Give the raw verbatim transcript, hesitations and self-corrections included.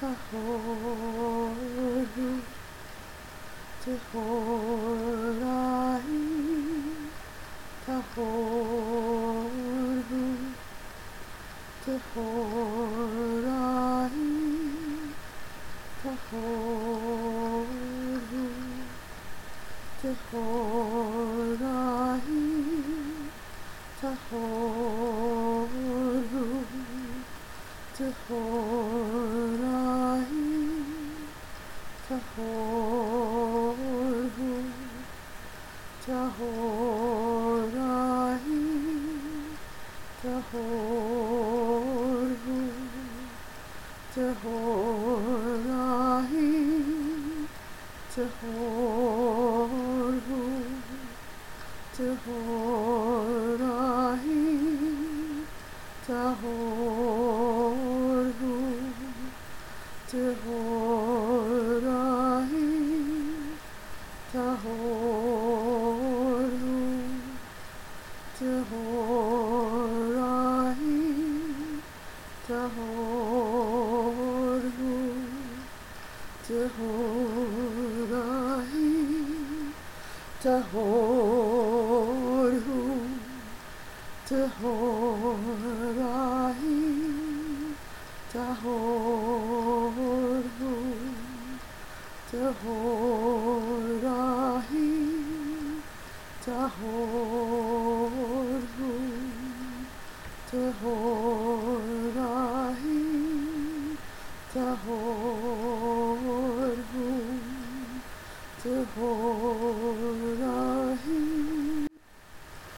Tahoru, Tahorai, Tahoru, Tahorai, Tahoru, Tahorai, Tahoru, Tahorai, Tahoru, Tahorai, Tahoru, Tahorai, Tahoru, Tahorai, Tahoru, Tahorai, Tahoru, Tahorai, Tahoru, Tahorai, Tahoru, Tahorai, Tahoru, Tahorai, Tahoru, Tahoru.